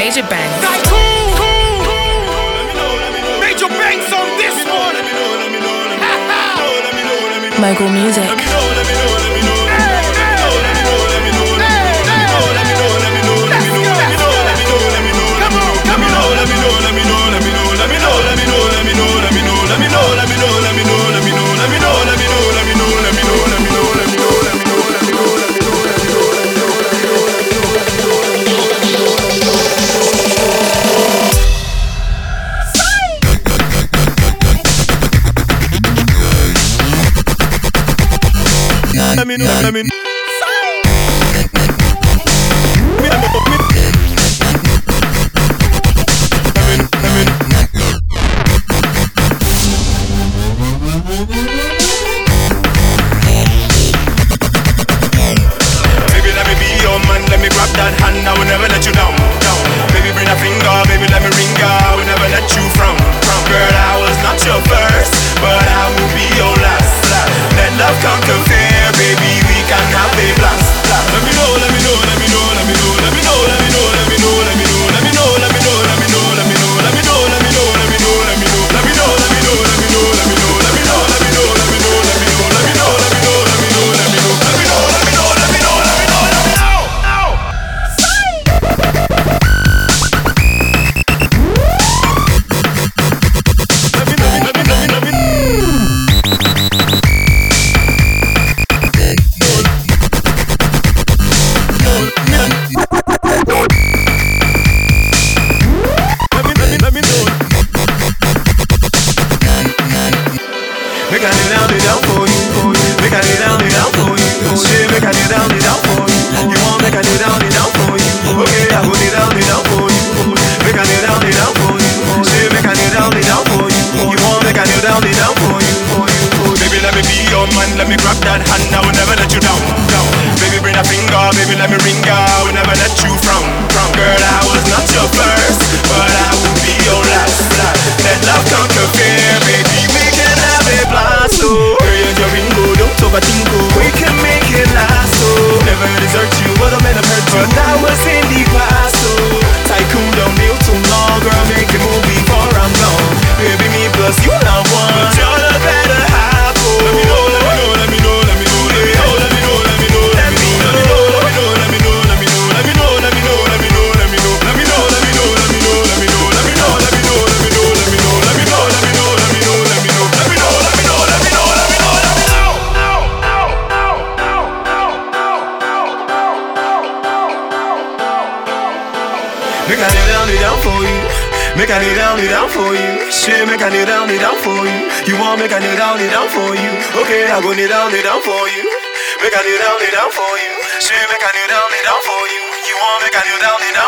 Major Banks. Major Banks on this one. Michael Music. Make I kneel down for you. Shit, make I kneel down for you. You want make I kneel down for you. Okay, I go kneel down for you. Make I kneel down for you. Shit, make I kneel down for you. You want make I kneel down